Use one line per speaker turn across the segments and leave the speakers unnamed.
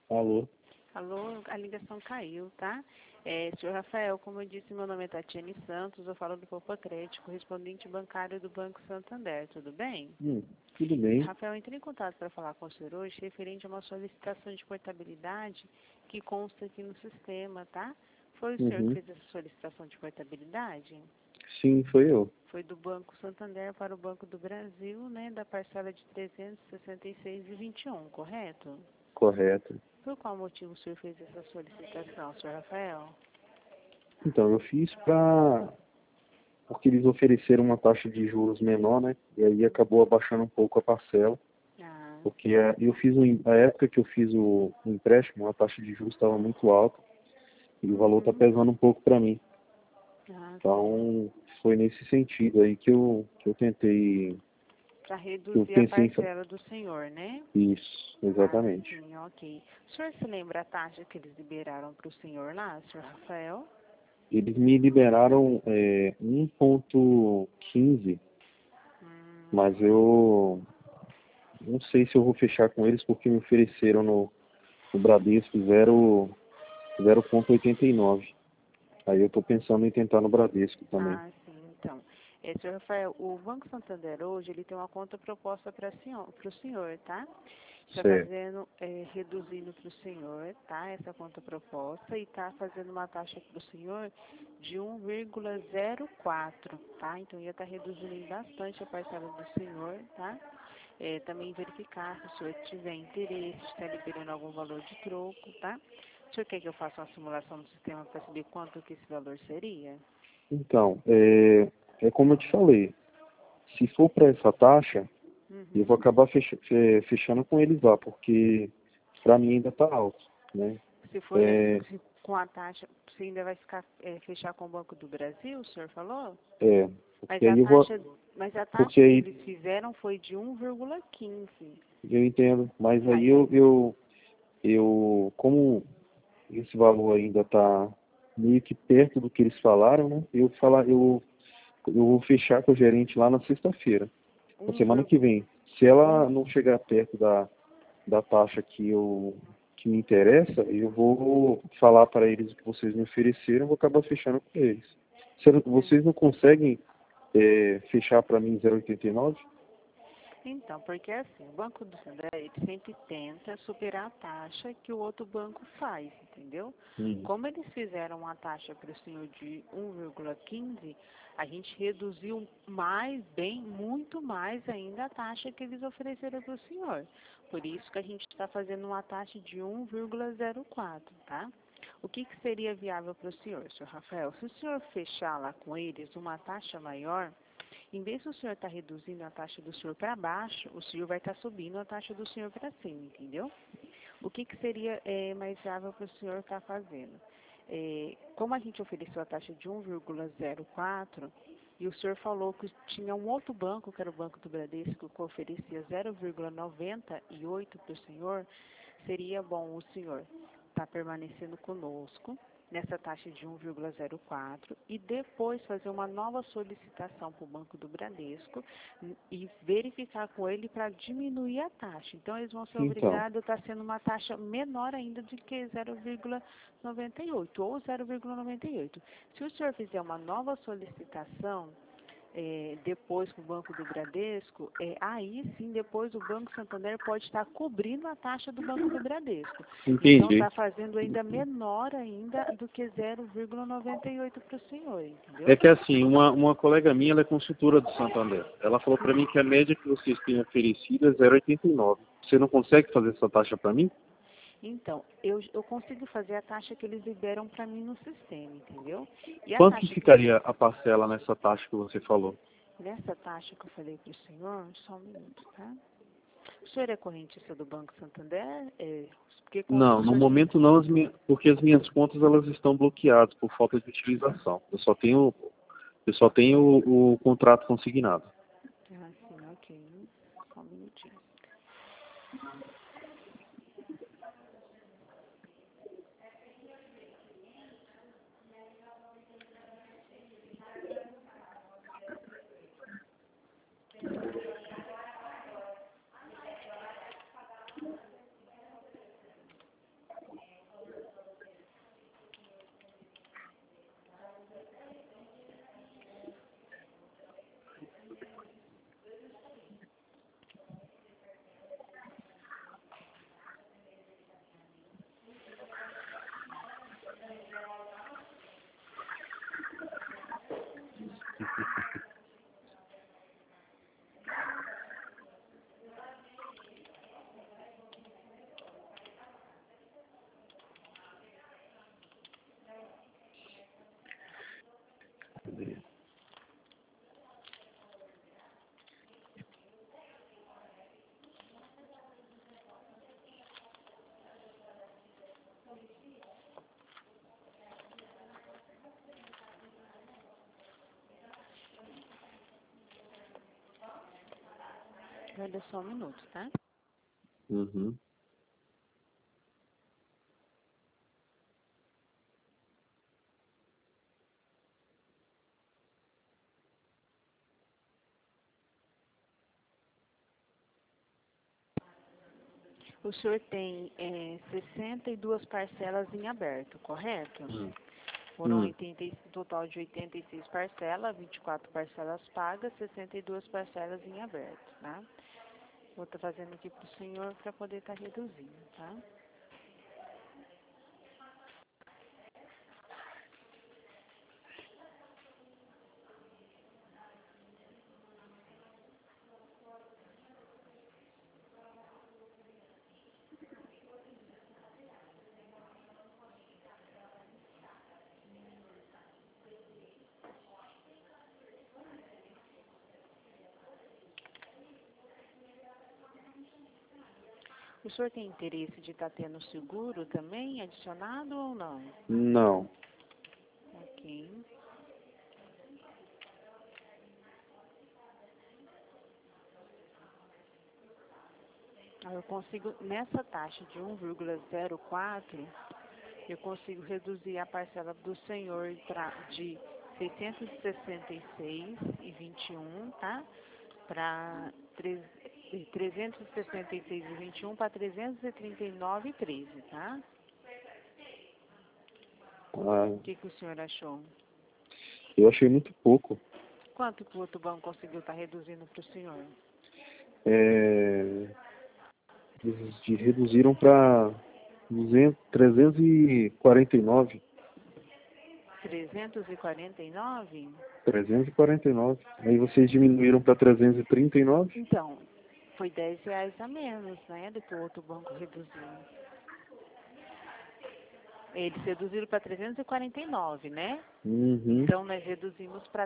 Alô?
Alô, a ligação caiu, tá? Senhor Rafael, como eu disse, meu nome é Tatiane Santos, eu falo do Poupa Crédito, correspondente bancário do Banco Santander, tudo bem?
Tudo bem.
Rafael, eu entrei em contato para falar com o senhor hoje referente a uma solicitação de portabilidade que consta aqui no sistema, tá? Foi o senhor que fez essa solicitação de portabilidade?
Sim, foi eu.
Foi do Banco Santander para o Banco do Brasil, né, da parcela de R$ 366,21, correto?
Correto.
Por qual motivo o senhor fez essa solicitação, senhor Rafael?
Então, eu fiz porque eles ofereceram uma taxa de juros menor, né? E aí acabou abaixando um pouco a parcela.
Ah,
Porque a época que eu fiz o empréstimo, a taxa de juros estava muito alta e o valor está pesando um pouco para mim.
sim.
Então, foi nesse sentido aí que eu tentei,
Para
que eu
reduzir a
pensei em
parcela do senhor, né?
isso, exatamente.
Sim, ok. O senhor se lembra a taxa que eles liberaram para o senhor lá, senhor Rafael?
Eles me liberaram 1,15, mas eu não sei se eu vou fechar com eles porque me ofereceram no Bradesco 0,89. Aí eu estou pensando em tentar no Bradesco também.
Ah, sim, então. Senhor Rafael, o Banco Santander hoje, ele tem uma conta proposta para o senhor, tá? Está
Certo.
fazendo, reduzindo para o senhor, tá? Essa conta proposta e está fazendo uma taxa para o senhor de 1,04, tá? Então ia estar reduzindo bastante a parcela do senhor, tá? Também verificar se o senhor tiver interesse, está liberando algum valor de troco, tá? O senhor quer que eu faça uma simulação do sistema para saber quanto que esse valor seria?
Então, é como eu te falei, se for para essa taxa, eu vou acabar fechando com eles lá, porque para mim ainda está alto, né?
Se for com a taxa, você ainda vai ficar fechar com o Banco do Brasil, o senhor falou? Mas
Porque
a
aí eu vou,
taxa, mas a taxa
porque
que
aí
eles fizeram foi de 1,15.
eu entendo, mas aí
Aí,
como esse valor ainda está meio que perto do que eles falaram, né? Eu vou fechar com o gerente lá na sexta-feira, na semana que vem. Se ela não chegar perto da taxa que me interessa, eu vou falar para eles o que vocês me ofereceram, eu vou acabar fechando com eles. Vocês não conseguem fechar para mim 0,89?
então, porque assim, o Banco do Santander, ele sempre tenta superar a taxa que o outro banco faz, entendeu? Como eles fizeram uma taxa para o senhor de 1,15, a gente reduziu mais, muito mais ainda a taxa que eles ofereceram para o senhor. Por isso que a gente está fazendo uma taxa de 1,04, tá? O que seria viável para o senhor Rafael? Se o senhor fechar lá com eles uma taxa maior, em vez de o senhor estar reduzindo a taxa do senhor para baixo, o senhor vai estar subindo a taxa do senhor para cima, entendeu? O que seria mais viável para o senhor estar fazendo? Como a gente ofereceu a taxa de 1,04 e o senhor falou que tinha um outro banco, que era o Banco do Bradesco, que oferecia 0,98 para o senhor, seria bom o senhor estar permanecendo conosco nessa taxa de 1,04 e depois fazer uma nova solicitação para o Banco do Bradesco e verificar com ele para diminuir a taxa. Então, eles vão ser
Então,
obrigados a estar sendo uma taxa menor ainda do que 0,98 ou 0,98. Se o senhor fizer uma nova solicitação, depois com o Banco do Bradesco, aí sim, depois o Banco Santander pode estar cobrindo a taxa do Banco do Bradesco. Então,
entendi.
está fazendo ainda menor ainda do que 0,98 para o senhor,
É
entendeu?
que assim, uma colega minha, ela é consultora do Santander. Ela falou para mim que a média que vocês têm oferecido é 0,89. Você não consegue fazer essa taxa para mim?
Então, eu consigo fazer a taxa que eles liberam para mim no sistema, entendeu? E a
Quanto que
taxa
ficaria a parcela nessa taxa que você falou?
nessa taxa que eu falei para o senhor, só um minuto, tá? O senhor é correntista do Banco Santander? Porque quando o
Não, no
senhor...
momento não, porque as minhas contas elas estão bloqueadas por falta de utilização. Eu só tenho o contrato consignado.
Ah, sim, ok. Só um minutinho. Olha só um minuto, tá?
Uhum.
O senhor tem 62 parcelas em aberto, correto? Foram um total de 86 parcelas, 24 parcelas pagas, 62 parcelas em aberto, tá? Vou estar fazendo aqui para o senhor para poder estar reduzindo, tá? O senhor tem interesse de estar tendo seguro também adicionado ou não?
Não.
Ok. Eu consigo, nessa taxa de 1,04, eu consigo reduzir a parcela do senhor de 666,21, tá? Para 366,21 para 339,13, tá? O que o senhor achou?
Eu achei muito pouco.
Quanto que o outro banco conseguiu estar reduzindo para o senhor?
Eles reduziram para 349.
349?
349. Aí vocês diminuíram para 339?
Então, foi R$ 10 a menos, né, do que o outro banco reduziu. Eles reduziram para 349, né?
Uhum.
Então, nós reduzimos para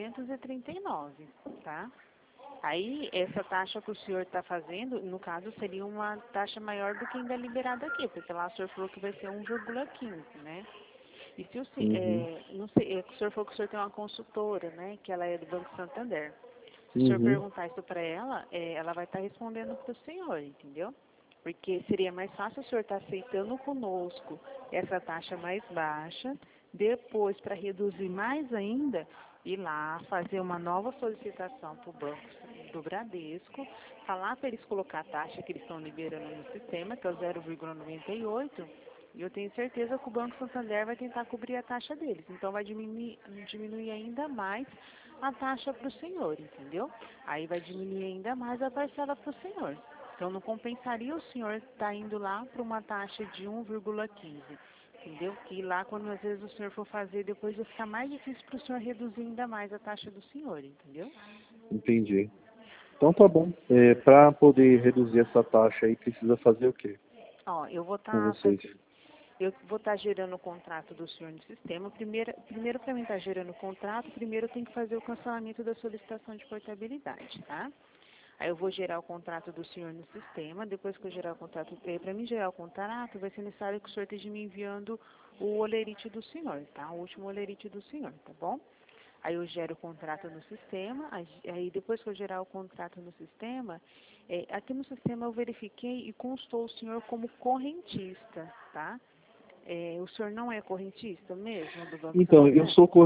339, tá? Aí, essa taxa que o senhor está fazendo, no caso, seria uma taxa maior do que ainda liberada aqui, porque lá o senhor falou que vai ser 1,15, né? E se o senhor, não sei, o senhor falou que o senhor tem uma consultora, né, que ela é do Banco Santander. Se o senhor perguntar isso para ela, ela vai estar respondendo para o senhor, entendeu? Porque seria mais fácil o senhor estar aceitando conosco essa taxa mais baixa, depois, para reduzir mais ainda, ir lá, fazer uma nova solicitação para o Banco do Bradesco, falar para eles colocar a taxa que eles estão liberando no sistema, que é o 0,98, e eu tenho certeza que o Banco Santander vai tentar cobrir a taxa deles. Então, vai diminuir ainda mais a taxa para o senhor, entendeu? Aí vai diminuir ainda mais a parcela para o senhor. Então, não compensaria o senhor estar indo lá para uma taxa de 1,15, entendeu? Que lá, quando às vezes o senhor for fazer, depois vai ficar mais difícil para o senhor reduzir ainda mais a taxa do senhor, entendeu?
Entendi. Então tá bom. Para poder reduzir essa taxa aí, precisa fazer o quê?
Ó, eu vou
Com
estar
vocês.
Eu vou estar gerando o contrato do senhor no sistema. Primeiro para mim estar gerando o contrato, primeiro eu tenho que fazer o cancelamento da solicitação de portabilidade, tá? Aí eu vou gerar o contrato do senhor no sistema. Depois que eu gerar o contrato, para mim gerar o contrato, vai ser necessário que o senhor esteja me enviando o olerite do senhor, tá? O último olerite do senhor, tá bom? Aí eu gero o contrato no sistema, aí depois que eu gerar o contrato no sistema, aqui no sistema eu verifiquei e constou o senhor como correntista, tá? O senhor não é correntista mesmo do Banco
Então,
Santander?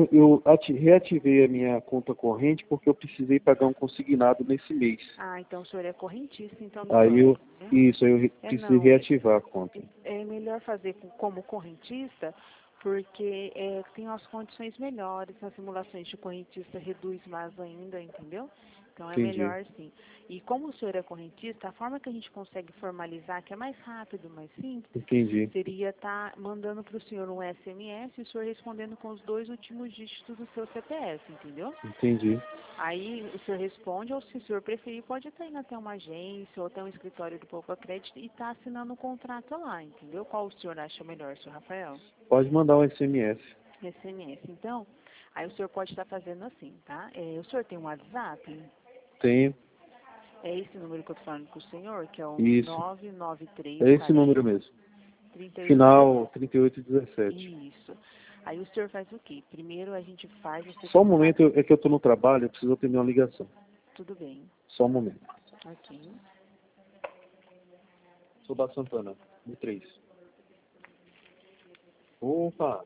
reativei a minha conta corrente porque eu precisei pagar um consignado nesse mês.
Ah, então o senhor é correntista, então do
Aí
banco, né?
aí eu precisei
Não,
reativar a conta.
é melhor fazer como correntista, porque tem as condições melhores, nas simulações de correntista reduz mais ainda, entendeu? Então é
Entendi.
melhor sim. E como o senhor é correntista, a forma que a gente consegue formalizar, que é mais rápido, mais simples,
Entendi.
seria estar mandando para o senhor um SMS e o senhor respondendo com os 2 últimos dígitos do seu CPF, entendeu?
Entendi.
Aí o senhor responde, ou se o senhor preferir, pode estar indo até uma agência ou até um escritório do Poupa Crédito e estar assinando um contrato lá, entendeu? Qual o senhor acha melhor, senhor Rafael?
Pode mandar um SMS.
SMS. Então, aí o senhor pode estar fazendo assim, tá? O senhor tem um WhatsApp?
Tenho.
É esse número que eu estou falando com o senhor, que é o
Isso.
993
É esse
40
número mesmo.
38.
Final 3817.
Isso. Aí o senhor faz o quê? Primeiro a gente faz, você
Só um momento, é que eu estou no trabalho, eu preciso atender uma ligação.
tudo bem.
Só um momento.
Aqui.
Sou da Santana, 1003. Opa!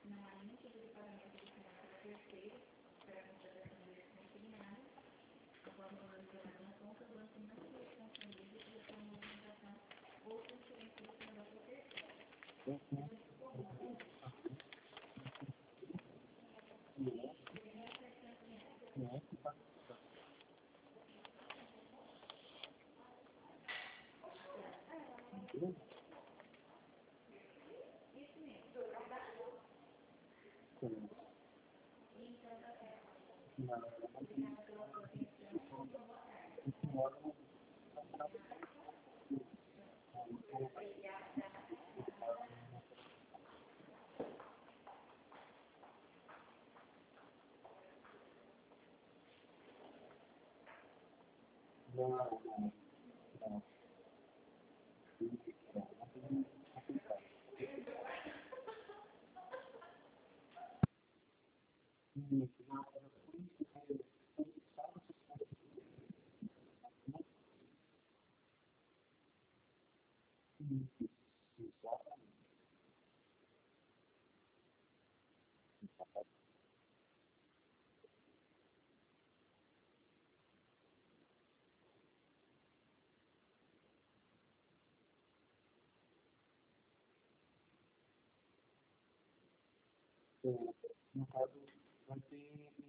No caso, vai ter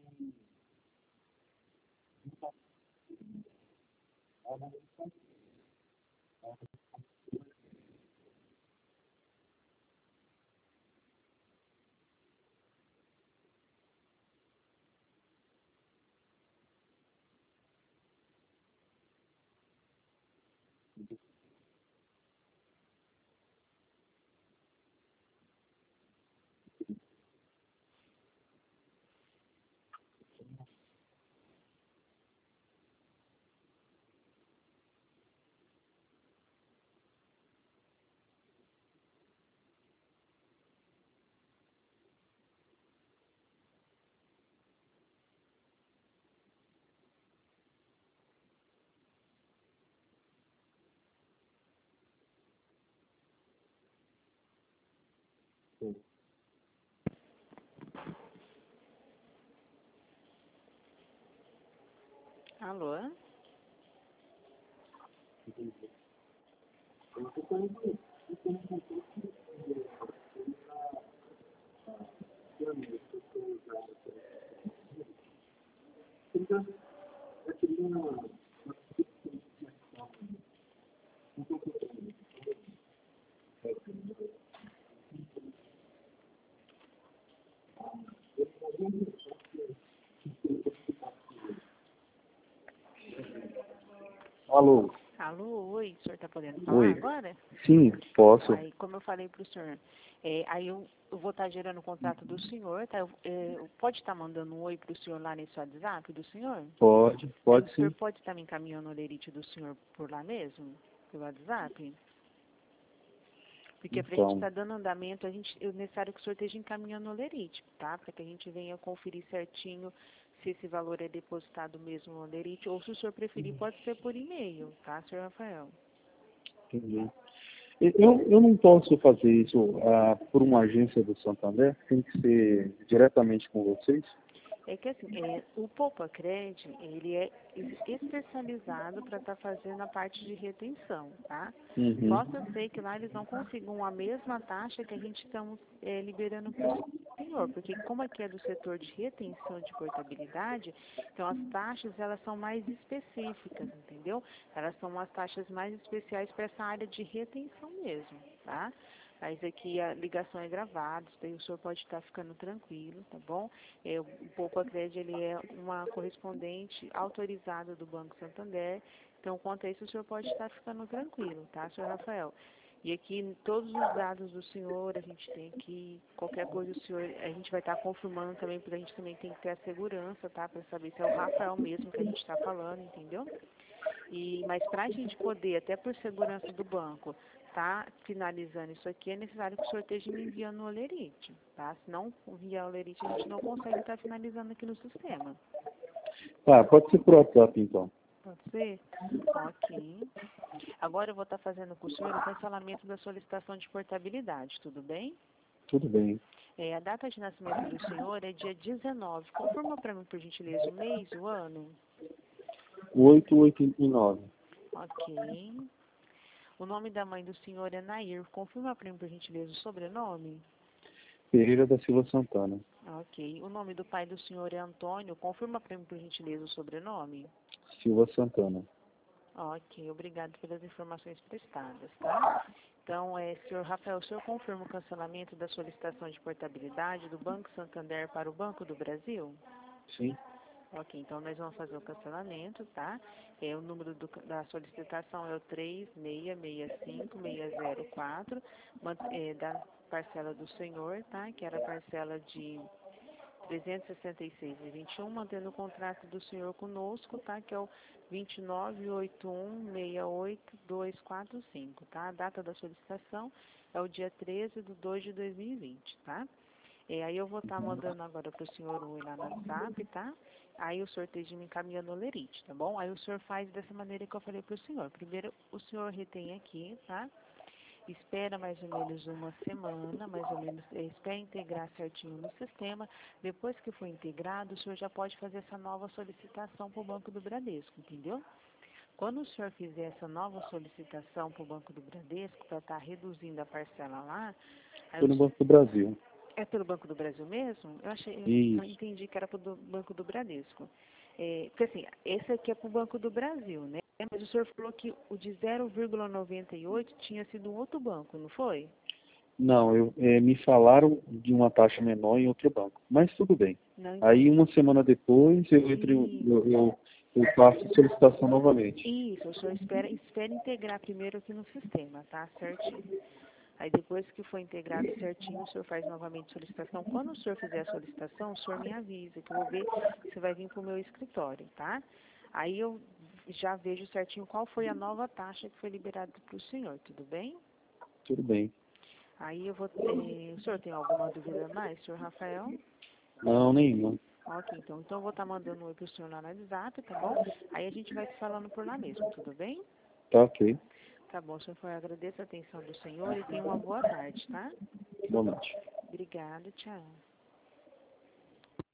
Alô?
Alô?
Alô, oi, o senhor está podendo falar
Oi.
agora?
Sim, posso.
Aí, como eu falei para o senhor, aí eu vou estar gerando o contrato do senhor, tá? Pode estar mandando um oi para o senhor lá nesse WhatsApp do senhor?
Pode,
Aí
pode
o senhor
sim.
pode estar me encaminhando o lerite do senhor por lá mesmo? Pelo WhatsApp? Porque para a gente
Então,
estar dando andamento, é necessário que o senhor esteja encaminhando o lerite, tá? Para que a gente venha conferir certinho se esse valor é depositado mesmo no lerite, ou se o senhor preferir, pode ser por e-mail, tá, senhor Rafael?
entendi. Eu não posso fazer isso por uma agência do Santander, tem que ser diretamente com vocês.
É que assim, o Poupa Cred, ele é especializado para estar fazendo a parte de retenção, tá?
Uhum.
Posso ser que lá eles não consigam a mesma taxa que a gente estamos liberando para o senhor, porque como aqui é do setor de retenção de portabilidade, então as taxas elas são mais específicas, entendeu? Elas são umas taxas mais especiais para essa área de retenção mesmo, tá? Mas aqui a ligação é gravada, daí o senhor pode estar ficando tranquilo, tá bom? O Poupa-Cred, ele é uma correspondente autorizada do Banco Santander, então quanto a isso o senhor pode estar ficando tranquilo, tá, senhor Rafael? E aqui todos os dados do senhor, a gente tem aqui, qualquer coisa o senhor, a gente vai estar confirmando também, porque a gente também tem que ter a segurança, tá, para saber se é o Rafael mesmo que a gente está falando, entendeu? Mas para a gente poder, até por segurança do banco, tá finalizando isso aqui, é necessário que o senhor esteja me enviando o olerite, tá? Se não enviar o olerite, a gente não consegue estar finalizando aqui no sistema.
Tá, pode ser por WhatsApp então.
Pode ser? Ok. Agora eu vou estar fazendo com o senhor o cancelamento da solicitação de portabilidade, tudo bem?
Tudo bem.
A data de nascimento do senhor é dia 19. Confirma para mim, por gentileza, o mês e o ano?
889.
Ok. O nome da mãe do senhor é Nair. Confirma para mim, por gentileza, o sobrenome?
Pereira da Silva Santana.
Ok. O nome do pai do senhor é Antônio. Confirma para mim, por gentileza, o sobrenome?
Silva Santana.
Ok. Obrigado pelas informações prestadas, tá? Então, senhor Rafael, o senhor confirma o cancelamento da solicitação de portabilidade do Banco Santander para o Banco do Brasil?
Sim.
Ok, então nós vamos fazer o cancelamento, tá? O número da solicitação é o 36665604, da parcela do senhor, tá? Que era a parcela de 366,21, mantendo o contrato do senhor conosco, tá? Que é o 2981688245, tá? A data da solicitação é o dia 13/2/2020, tá? Aí eu vou estar mandando agora para o senhor o lá no WhatsApp, tá? Aí o senhor esteja me encaminhando o lerite, tá bom? Aí o senhor faz dessa maneira que eu falei para o senhor. Primeiro, o senhor retém aqui, tá? Espera mais ou menos uma semana, mais ou menos, espera integrar certinho no sistema. Depois que for integrado, o senhor já pode fazer essa nova solicitação para o Banco do Bradesco, entendeu? Quando o senhor fizer essa nova solicitação para o Banco do Bradesco, para estar reduzindo a parcela lá...
Foi no Banco do Brasil.
É pelo Banco do Brasil mesmo? Eu entendi que era pelo Banco do Bradesco. Porque assim, esse aqui é para o Banco do Brasil, né? Mas o senhor falou que o de 0,98 tinha sido um outro banco, não foi?
Não, me falaram de uma taxa menor em outro banco, mas tudo bem.
Não, então...
Aí uma semana depois eu faço a solicitação novamente.
Isso, o senhor espera integrar primeiro aqui no sistema, tá? Certinho. Aí depois que for integrado certinho, o senhor faz novamente solicitação. Quando o senhor fizer a solicitação, o senhor me avisa, que eu vou ver se vai vir para o meu escritório, tá? Aí eu já vejo certinho qual foi a nova taxa que foi liberada para o senhor, tudo bem?
Tudo bem.
Aí eu vou... o senhor tem alguma dúvida mais, senhor Rafael?
Não, nenhuma.
Ok, então eu vou estar mandando um oi para o senhor lá no WhatsApp, tá bom? Aí a gente vai se falando por lá mesmo, tudo bem?
Tá ok.
Tá bom, senhor, eu agradeço a atenção do senhor e tenha uma boa tarde, tá?
Boa noite.
Obrigada, tchau.